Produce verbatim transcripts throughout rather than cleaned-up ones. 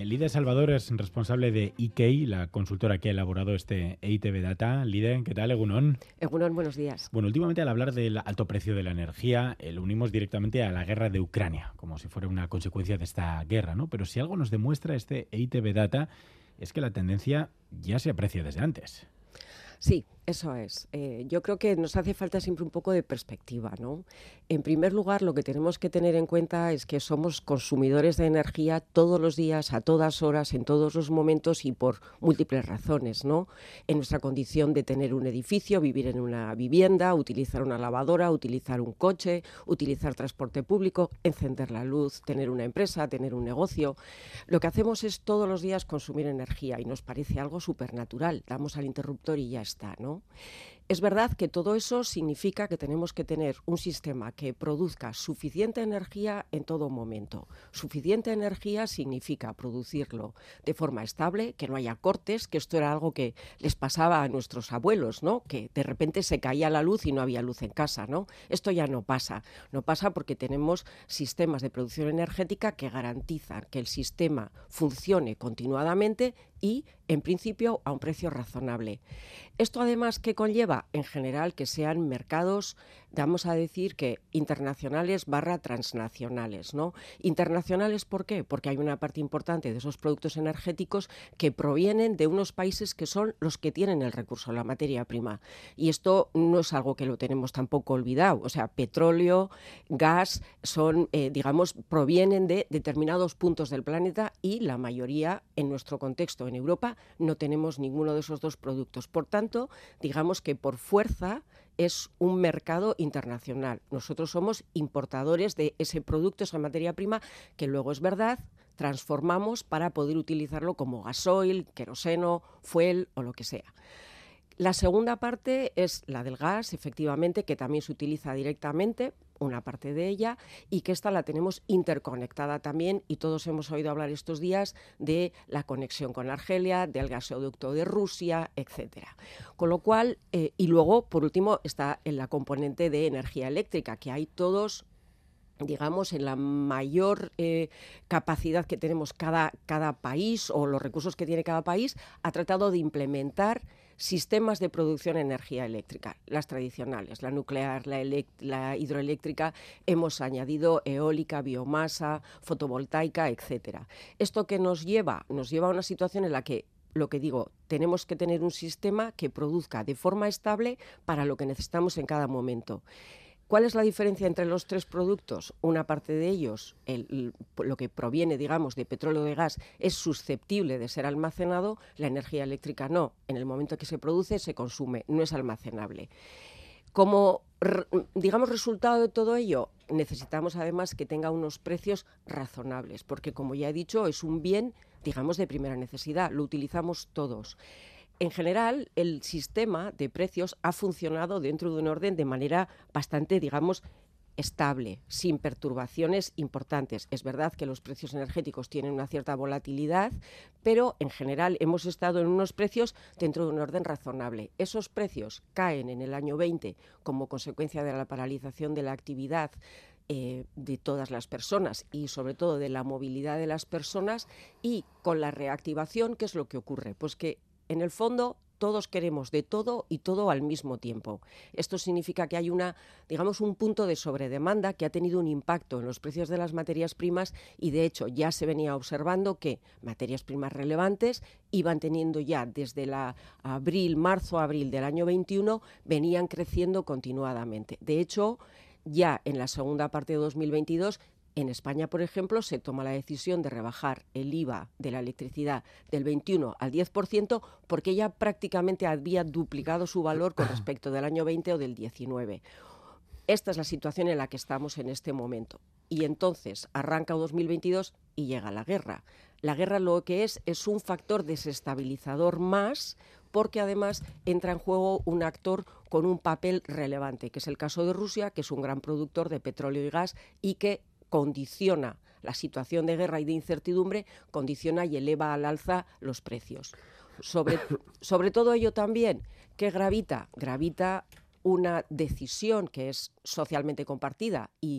Lide Salvador es responsable de I K E I, la consultora que ha elaborado este E I T B Data. Lide, ¿qué tal? Egunon. Egunon, buenos días. Bueno, últimamente al hablar del alto precio de la energía, eh, lo unimos directamente a la guerra de Ucrania, como si fuera una consecuencia de esta guerra, ¿no? Pero si algo nos demuestra este E I T B Data es que la tendencia ya se aprecia desde antes. Sí, eso es. Eh, yo creo que nos hace falta siempre un poco de perspectiva, ¿no? En primer lugar, lo que tenemos que tener en cuenta es que somos consumidores de energía todos los días, a todas horas, en todos los momentos y por múltiples razones, ¿no? En nuestra condición de tener un edificio, vivir en una vivienda, utilizar una lavadora, utilizar un coche, utilizar transporte público, encender la luz, tener una empresa, tener un negocio. Lo que hacemos es todos los días consumir energía y nos parece algo supernatural. Damos al interruptor y ya está, ¿no? Es verdad que todo eso significa que tenemos que tener un sistema que produzca suficiente energía en todo momento. Suficiente energía significa producirlo de forma estable, que no haya cortes, que esto era algo que les pasaba a nuestros abuelos, ¿no? Que de repente se caía la luz y no había luz en casa, ¿no? Esto ya no pasa. No pasa porque tenemos sistemas de producción energética que garantizan que el sistema funcione continuadamente y, en principio, a un precio razonable. Esto, además, ¿qué conlleva? En general, que sean mercados, vamos a decir que internacionales barra transnacionales, ¿no? Internacionales, ¿por qué? Porque hay una parte importante de esos productos energéticos que provienen de unos países que son los que tienen el recurso, la materia prima. Y esto no es algo que lo tenemos tampoco olvidado. O sea, petróleo, gas, son, eh, digamos, provienen de determinados puntos del planeta y la mayoría, en nuestro contexto, en Europa, no tenemos ninguno de esos dos productos. Por tanto, digamos que por fuerza es un mercado internacional. Nosotros somos importadores de ese producto, esa materia prima, que luego es verdad, transformamos para poder utilizarlo como gasoil, queroseno, fuel o lo que sea. La segunda parte es la del gas, efectivamente, que también se utiliza directamente, una parte de ella, y que esta la tenemos interconectada también, y todos hemos oído hablar estos días de la conexión con Argelia, del gasoducto de Rusia, etcétera. Con lo cual, eh, y luego, por último, está en la componente de energía eléctrica, que hay todos, digamos, en la mayor eh, capacidad que tenemos cada, cada país o los recursos que tiene cada país, ha tratado de implementar sistemas de producción de energía eléctrica, las tradicionales, la nuclear, la, la hidroeléctrica, hemos añadido eólica, biomasa, fotovoltaica, etcétera. ¿Esto qué nos lleva? Nos lleva a una situación en la que, lo que digo, tenemos que tener un sistema que produzca de forma estable para lo que necesitamos en cada momento. ¿Cuál es la diferencia entre los tres productos? Una parte de ellos, el, el, lo que proviene, digamos, de petróleo o de gas, es susceptible de ser almacenado, la energía eléctrica no. En el momento que se produce, se consume, no es almacenable. Como, digamos, resultado de todo ello, necesitamos además que tenga unos precios razonables, porque, como ya he dicho, es un bien, digamos, de primera necesidad, lo utilizamos todos. En general, el sistema de precios ha funcionado dentro de un orden de manera bastante, digamos, estable, sin perturbaciones importantes. Es verdad que los precios energéticos tienen una cierta volatilidad, pero en general hemos estado en unos precios dentro de un orden razonable. Esos precios caen en el año veinte como consecuencia de la paralización de la actividad Eh, de todas las personas y sobre todo de la movilidad de las personas, y con la reactivación, ¿qué es lo que ocurre? Pues que en el fondo todos queremos de todo y todo al mismo tiempo. Esto significa que hay una, digamos, un punto de sobredemanda que ha tenido un impacto en los precios de las materias primas, y de hecho ya se venía observando que materias primas relevantes iban teniendo ya desde la abril, marzo, abril del año veintiuno, venían creciendo continuadamente. De hecho, ya en la segunda parte de dos mil veintidós, en España, por ejemplo, se toma la decisión de rebajar el I V A de la electricidad del veintiuno al diez por ciento porque ya prácticamente había duplicado su valor con respecto del año veinte o del diecinueve. Esta es la situación en la que estamos en este momento. Y entonces arranca dos mil veintidós y llega la guerra. La guerra lo que es es un factor desestabilizador más, porque además entra en juego un actor con un papel relevante, que es el caso de Rusia, que es un gran productor de petróleo y gas y que condiciona la situación de guerra y de incertidumbre, condiciona y eleva al alza los precios. Sobre, sobre todo ello también, ¿qué gravita? Gravita una decisión que es socialmente compartida y,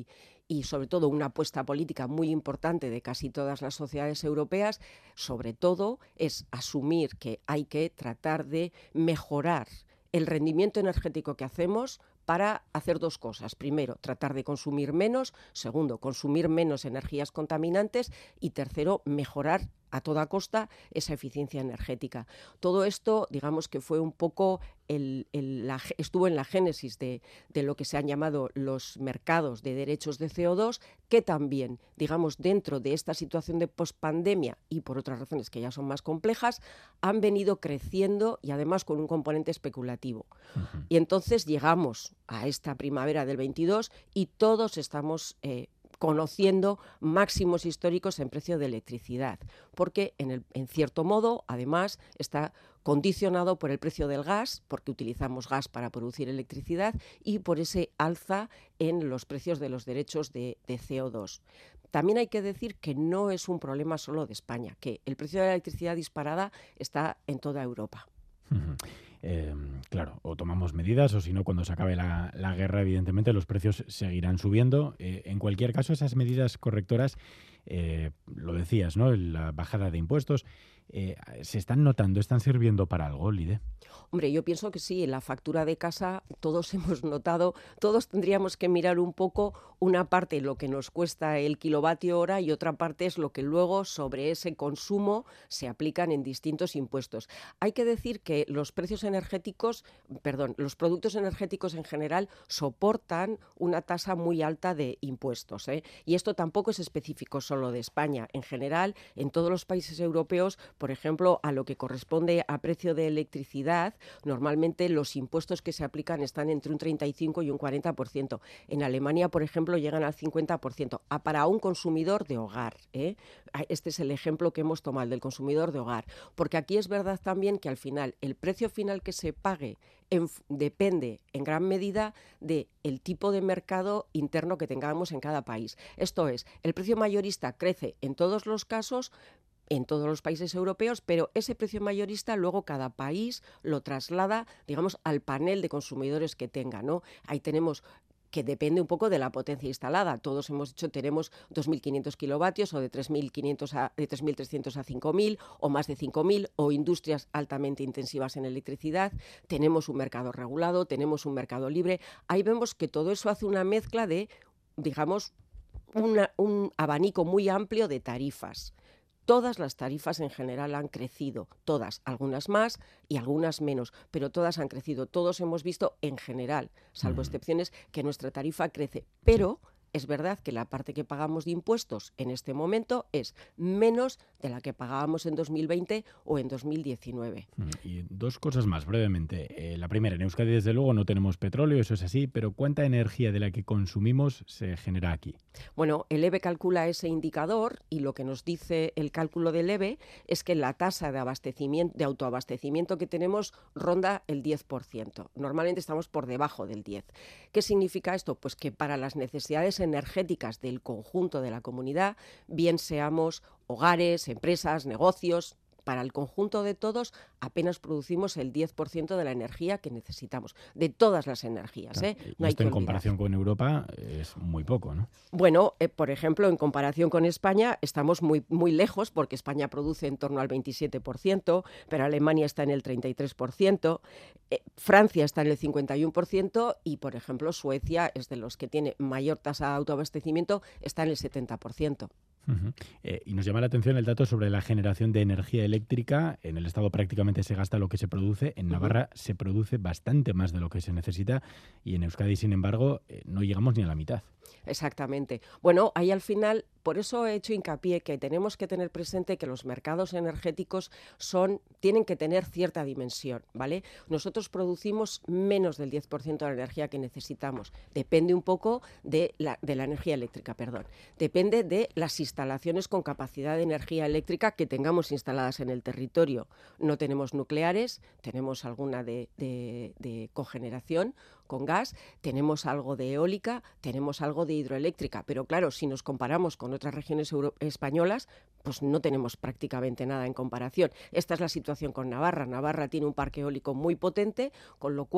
y sobre todo una apuesta política muy importante de casi todas las sociedades europeas, sobre todo es asumir que hay que tratar de mejorar el rendimiento energético que hacemos para hacer dos cosas. Primero, tratar de consumir menos. Segundo, consumir menos energías contaminantes. Y tercero, mejorar a toda costa esa eficiencia energética. Todo esto, digamos que fue un poco, el, el, la, estuvo en la génesis de, de lo que se han llamado los mercados de derechos de C O dos, que también, digamos, dentro de esta situación de pospandemia y por otras razones que ya son más complejas, han venido creciendo y además con un componente especulativo. Uh-huh. Y entonces llegamos a esta primavera del veintidós y todos estamos eh, conociendo máximos históricos en precio de electricidad, porque en, el, en cierto modo, además, está condicionado por el precio del gas, porque utilizamos gas para producir electricidad, y por ese alza en los precios de los derechos de, de C O dos. También hay que decir que no es un problema solo de España, que el precio de la electricidad disparada está en toda Europa. Uh-huh. Eh, claro, o tomamos medidas o si no, cuando se acabe la, la guerra, evidentemente los precios seguirán subiendo. Eh, en cualquier caso, esas medidas correctoras, eh, lo decías, ¿no? La bajada de impuestos, eh, ¿se están notando? ¿Están sirviendo para algo, Lide? Hombre, yo pienso que sí, en la factura de casa todos hemos notado, todos tendríamos que mirar un poco una parte lo que nos cuesta el kilovatio hora y otra parte es lo que luego sobre ese consumo se aplican en distintos impuestos. Hay que decir que los precios energéticos, perdón, los productos energéticos en general soportan una tasa muy alta de impuestos, ¿eh? Y esto tampoco es específico solo de España. En general, en todos los países europeos, por ejemplo, a lo que corresponde a precio de electricidad, normalmente los impuestos que se aplican están entre un treinta y cinco y un cuarenta por ciento. En Alemania, por ejemplo, llegan al cincuenta por ciento a, para un consumidor de hogar, ¿eh? Este es el ejemplo que hemos tomado, el del consumidor de hogar. Porque aquí es verdad también que al final el precio final que se pague en, depende en gran medida del tipo de mercado interno que tengamos en cada país. Esto es, el precio mayorista crece en todos los casos, en todos los países europeos, pero ese precio mayorista luego cada país lo traslada, digamos, al panel de consumidores que tenga, ¿no? Ahí tenemos que depende un poco de la potencia instalada. Todos hemos dicho, tenemos dos mil quinientos kilovatios o de tres mil quinientos a, de tres mil trescientos a cinco mil o más de cinco mil o industrias altamente intensivas en electricidad. Tenemos un mercado regulado, tenemos un mercado libre. Ahí vemos que todo eso hace una mezcla de, digamos, una, un abanico muy amplio de tarifas. Todas las tarifas en general han crecido, todas, algunas más y algunas menos, pero todas han crecido. Todos hemos visto en general, salvo mm. excepciones, que nuestra tarifa crece, pero es verdad que la parte que pagamos de impuestos en este momento es menos de la que pagábamos en dos mil veinte o en dos mil diecinueve. Y dos cosas más, brevemente. Eh, la primera, en Euskadi desde luego no tenemos petróleo, eso es así, pero ¿cuánta energía de la que consumimos se genera aquí? Bueno, el E B E calcula ese indicador y lo que nos dice el cálculo del E B E es que la tasa de abastecimiento, de autoabastecimiento que tenemos ronda el diez por ciento. Normalmente estamos por debajo del diez por ciento. ¿Qué significa esto? Pues que para las necesidades energéticas del conjunto de la comunidad, bien seamos hogares, empresas, negocios, para el conjunto de todos apenas producimos el diez por ciento de la energía que necesitamos, de todas las energías. Claro, ¿eh? No esto en comparación con Europa es muy poco, ¿no? Bueno, eh, por ejemplo, en comparación con España estamos muy, muy lejos porque España produce en torno al veintisiete por ciento, pero Alemania está en el treinta y tres por ciento, eh, Francia está en el cincuenta y uno por ciento y, por ejemplo, Suecia es de los que tiene mayor tasa de autoabastecimiento, está en el setenta por ciento. Uh-huh. Eh, y nos llama la atención el dato sobre la generación de energía eléctrica. En el Estado prácticamente se gasta lo que se produce. En Navarra uh-huh. se produce bastante más de lo que se necesita y en Euskadi, sin embargo, eh, no llegamos ni a la mitad. Exactamente. Bueno, ahí al final, por eso he hecho hincapié que tenemos que tener presente que los mercados energéticos son, tienen que tener cierta dimensión, ¿vale? Nosotros producimos menos del diez por ciento de la energía que necesitamos. Depende un poco de la, de la energía eléctrica, perdón. Depende de las instalaciones con capacidad de energía eléctrica que tengamos instaladas en el territorio. No tenemos nucleares, tenemos alguna de, de, de cogeneración con gas, tenemos algo de eólica, tenemos algo de hidroeléctrica, pero claro, si nos comparamos con otras regiones euro- españolas, pues no tenemos prácticamente nada en comparación. Esta es la situación con Navarra. Navarra tiene un parque eólico muy potente, con lo cual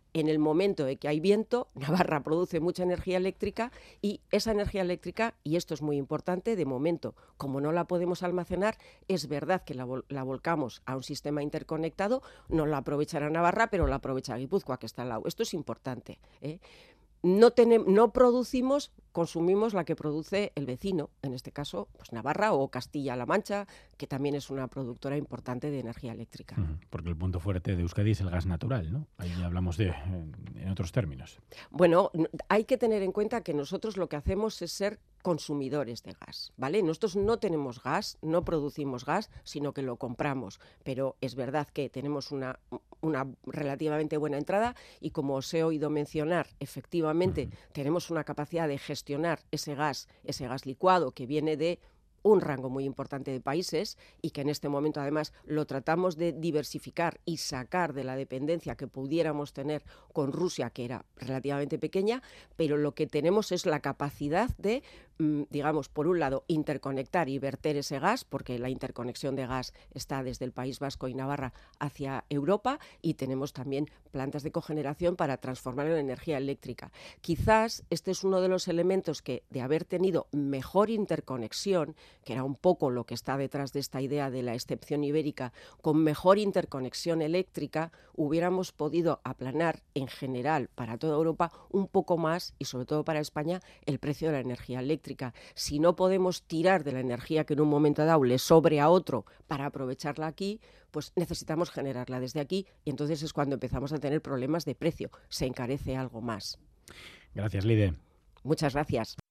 En el momento en que hay viento, Navarra produce mucha energía eléctrica y esa energía eléctrica, y esto es muy importante, de momento, como no la podemos almacenar, es verdad que la, vol- la volcamos a un sistema interconectado, no la aprovechará Navarra, pero la aprovecha Guipúzcoa, que está al lado. Esto es importante, ¿eh? No, tenem- no producimos, consumimos la que produce el vecino, en este caso pues Navarra o Castilla-La Mancha, que también es una productora importante de energía eléctrica. Ujú, porque el punto fuerte de Euskadi es el gas natural, ¿no? Ahí ya hablamos de, en, en otros términos. Bueno, n- hay que tener en cuenta que nosotros lo que hacemos es ser consumidores de gas, ¿vale? Nosotros no tenemos gas, no producimos gas, sino que lo compramos, pero es verdad que tenemos una, una relativamente buena entrada y como os he oído mencionar, efectivamente Ujú. tenemos una capacidad de gestionar ese gas, ese gas licuado que viene de un rango muy importante de países y que en este momento además lo tratamos de diversificar y sacar de la dependencia que pudiéramos tener con Rusia, que era relativamente pequeña, pero lo que tenemos es la capacidad de, mm, digamos, por un lado, interconectar y verter ese gas, porque la interconexión de gas está desde el País Vasco y Navarra hacia Europa, y tenemos también plantas de cogeneración para transformarlo en energía eléctrica. Quizás este es uno de los elementos que, de haber tenido mejor interconexión, que era un poco lo que está detrás de esta idea de la excepción ibérica, con mejor interconexión eléctrica hubiéramos podido aplanar en general para toda Europa un poco más y sobre todo para España el precio de la energía eléctrica. Si no podemos tirar de la energía que en un momento dado le sobre a otro para aprovecharla aquí, pues necesitamos generarla desde aquí y entonces es cuando empezamos a tener problemas de precio, se encarece algo más. Gracias, Lide. Muchas gracias.